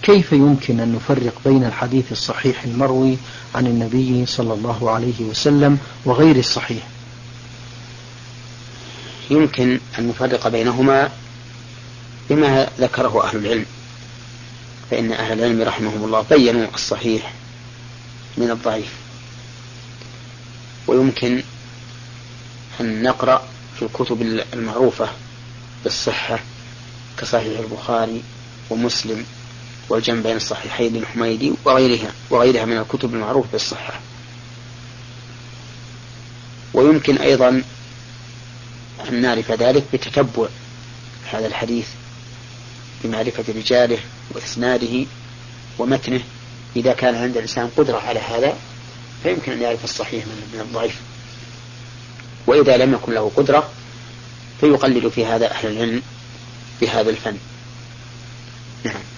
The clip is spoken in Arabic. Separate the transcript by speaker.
Speaker 1: فكيف يمكن أن نفرق بين الحديث الصحيح المروي عن النبي صلى الله عليه وسلم وغير الصحيح؟
Speaker 2: يمكن أن نفرق بينهما بما ذكره أهل العلم، فإن أهل العلم رحمهم الله بينوا الصحيح من الضعيف. ويمكن أن نقرأ في الكتب المعروفة بالصحة كصحيح البخاري ومسلم والجمع بين الصحيحين للحميدي وغيرها من الكتب المعروفة بالصحة. ويمكن أيضا أن نعرف ذلك بتتبع هذا الحديث بمعرفة رجاله وإسناده ومتنه. إذا كان عند الإنسان قدرة على هذا فيمكن أن يعرف الصحيح من الضعيف، وإذا لم يكن له قدرة فيقلد في هذا أهل العلم بهذا الفن. نعم.